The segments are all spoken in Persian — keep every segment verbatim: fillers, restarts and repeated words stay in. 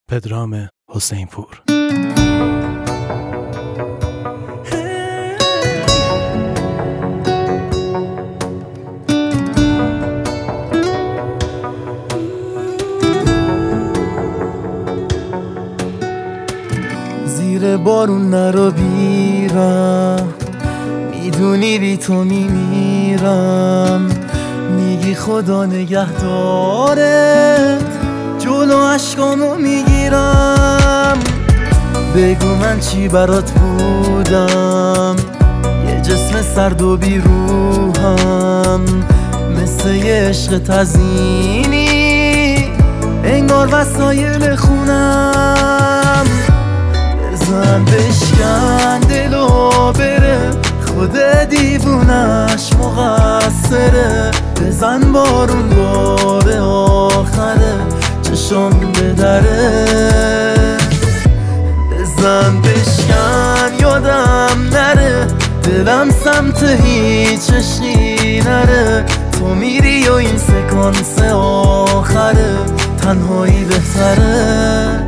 پدرام حسینپور. زیر بارون نرو بیرم، میدونی بی تو میمیرم. میگی خدا نگهدارت، جلو عشقامو میگیرم. بگو من چی برات بودم، یه جسم سرد و بی روحم. مثل یه عشق تزیینی، انگار وسایل خونم. بزن بشکن دلو بره، خود دیوونش مقصره. بزن بارون بار آخره، چشم بدره. بزن بشکن یادم نره، دلم سمت هیچ عشقی نره. تو میری و این سکانس آخره، تنهایی بهتره.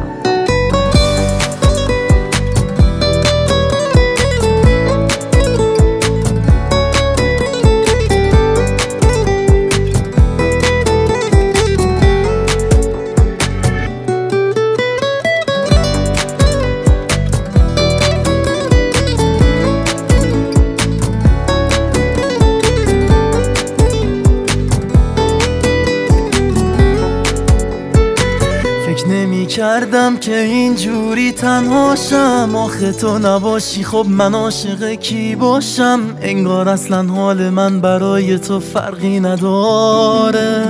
نمی کردم که اینجوری تنهاشم. آخه تو نباشی خب من عاشق کی باشم؟ انگار اصلا حال من برای تو فرقی نداره.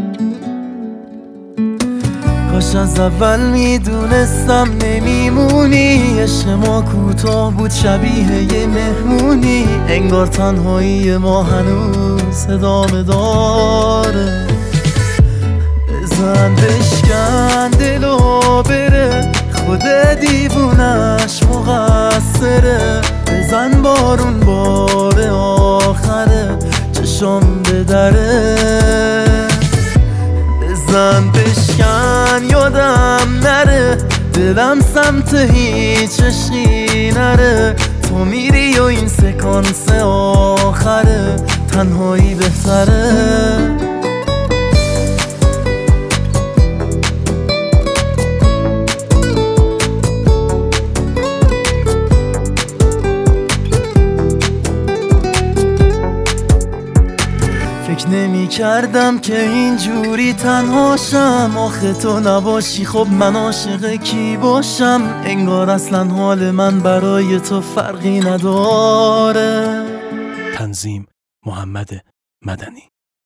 کاش از اول میدونستم نمیمونی. عشق ما کوتاه بود شبیه یه مهمونی، انگار تنهایی ما هنوز ادامه داره. بزن بشکن دلو بره، خود دیوونش مقصره. بزن بارون بار آخره، چشم بدره. بزن بشکن یادم نره، دلم سمت هیچ عشقی نره. تو میری و این سکانس آخره، تنهایی بهتره. فکر نمی کردم که اینجوری تنهاشم. آخه تو نباشی خب من عاشق کی باشم؟ انگار اصلا حال من برای تو فرقی نداره. تنظیم محمد مدنی.